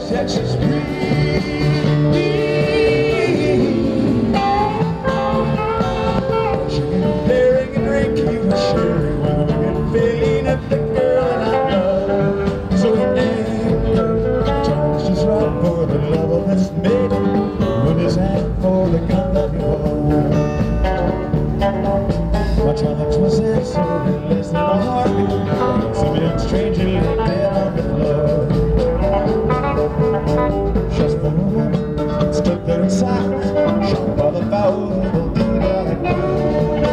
Texas breeze. Drinking, daring, and drinking, you were sharing with me and feeling of the girl that I love. So he anchored, time's just right for the love of this maiden, with his hand for the gun that he won. My challenge was answered in less than a heartbeat. Some young stranger lay dead on the floor. Just for a moment, stood there in silence, shocked by the foul evil deed I had done.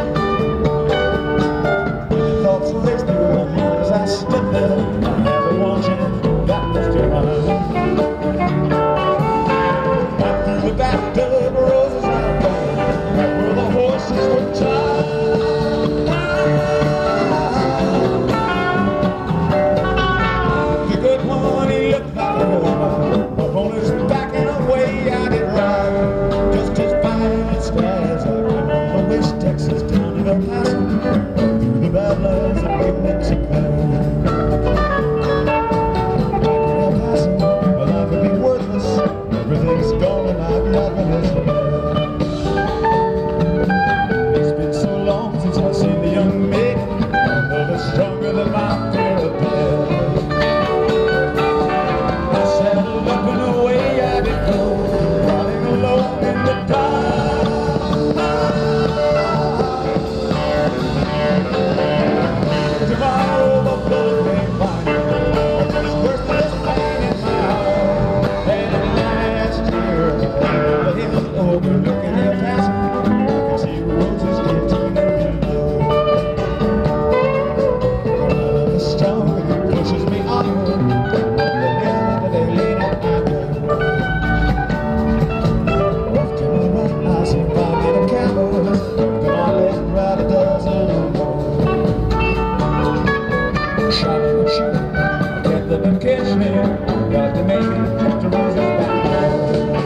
Many thoughts raced through my mind as I stood there. I had the one chance that was behind. Back through the bathtub, roses were gone, back where the horses were tied. Texas down to El Paso, through the Badlands of New Mexico. Back in El Paso, my life would be worthless. Everything's gone and I've nothing left. It's been so long since I've seen the young maiden. My love is stronger than my fear of death. I settled up and away I did go, riding alone in the dark. Overlooking El Paso, I can see roses getting below. My love is strong and it pushes me onward. The end of the day late at night. Off to my right I see 5 little cowboys. To my left and right a dozen or more. Shouting and shooting, can't let them catch me. Got to make it to Rose's back door.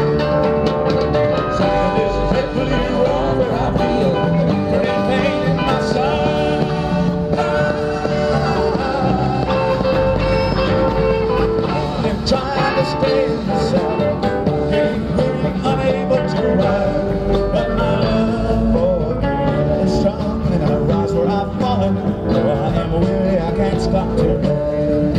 Stay in the saddle, getting weary, unable to ride. But my love for you is strong, and I rise where I've fallen. Though I am weary, I can't stop to ride.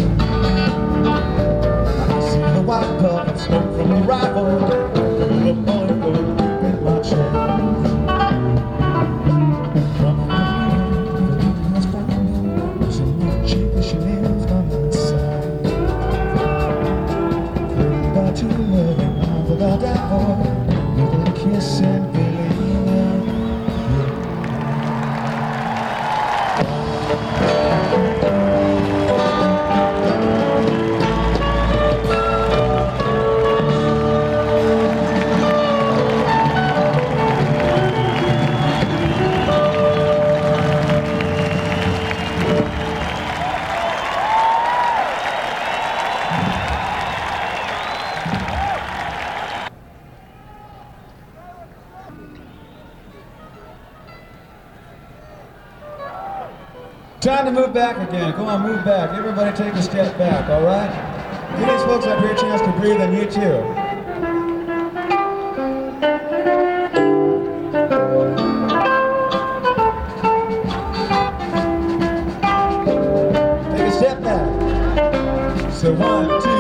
I see the white puff and smoke from the rifle, the bullet go deep in my chest. From the feeling was found, so much cheaper she lives by my side. To loving all that I die for, with a kiss and believe. Time to move back again. Come on, move back. Everybody take a step back, all right? Give these folks up here a chance to breathe, and you too. Take a step back. So 1, 2.